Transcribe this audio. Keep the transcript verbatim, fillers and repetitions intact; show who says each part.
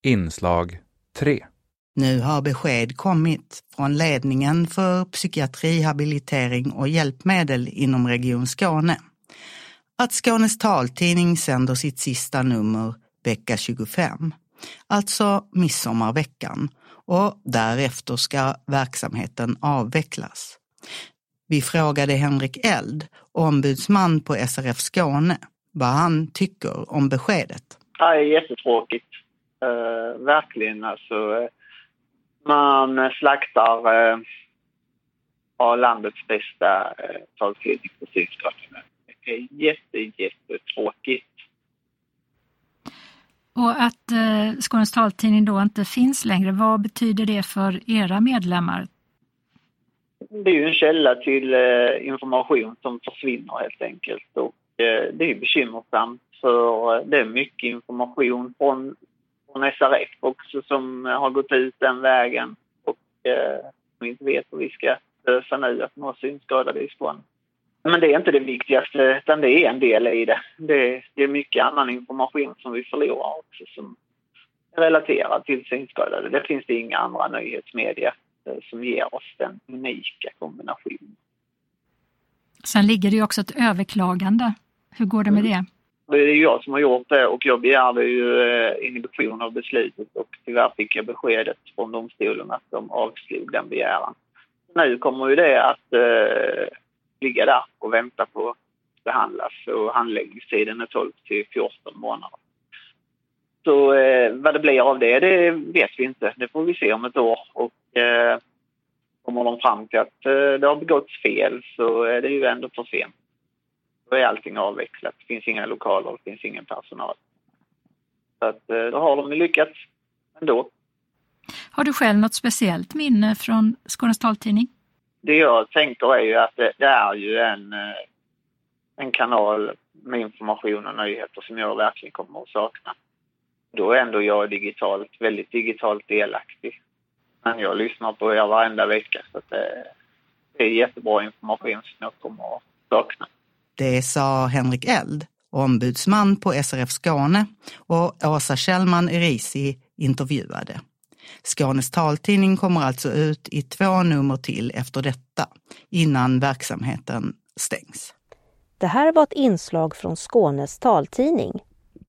Speaker 1: Inslag tre.
Speaker 2: Nu har besked kommit från ledningen för psykiatri, habilitering och hjälpmedel inom Region Skåne att Skånes taltidning sänder sitt sista nummer vecka tjugofem, alltså midsommarveckan, och därefter ska verksamheten avvecklas. Vi frågade Henrik Eld, ombudsman på S R F Skåne, vad han tycker om beskedet.
Speaker 3: Det är jättetråkigt. Uh, verkligen. Alltså, man slaktar uh, av landets bästa uh, taltidning på synskadade. Det är jätte, jättetråkigt.
Speaker 4: Och att uh, Skånes taltidning då inte finns längre, vad betyder det för era medlemmar?
Speaker 3: Det är ju en källa till uh, information som försvinner helt enkelt. Och uh, det är bekymmersamt. För det är mycket information från, från S R F också som har gått ut den vägen och eh, vi inte vet hur vi ska lösa nu att nå synskadade i Skåne. Men det är inte det viktigaste, utan det är en del i det. Det, det är mycket annan information som vi förlorar också som är relaterad till synskadade. Det finns det inga andra nyhetsmedia eh, som ger oss den unika kombinationen.
Speaker 4: Sen ligger det ju också ett överklagande. Hur går det med det?
Speaker 3: Det är jag som har gjort det och jag begärde ju inhibition av beslutet och tyvärr fick jag beskedet från domstolen att de avslog den begäran. Nu kommer ju det att eh, ligga där och vänta på att behandlas och handläggningstiden är tolv till fjorton månader. Så eh, vad det blir av det, det vet vi inte. Det får vi se om ett år och eh, kommer de fram till att eh, det har begåtts fel så är det ju ändå för sent. Då är allting avvecklat. Det finns inga lokaler, det finns ingen personal. Så att, då har de lyckats ändå.
Speaker 4: Har du själv något speciellt minne från Skånes taltidning?
Speaker 3: Det jag tänker är ju att det, det är ju en, en kanal med information och nyheter som jag verkligen kommer att sakna. Då är ändå jag digitalt, väldigt digitalt delaktig. Men jag lyssnar på er varenda vecka så att det, det är jättebra information som jag kommer att sakna.
Speaker 2: Det sa Henrik Eld, ombudsman på S R F Skåne, och Åsa Kjellman Erisi intervjuade. Skånes taltidning kommer alltså ut i två nummer till efter detta, innan verksamheten stängs.
Speaker 5: Det här var ett inslag från Skånes taltidning.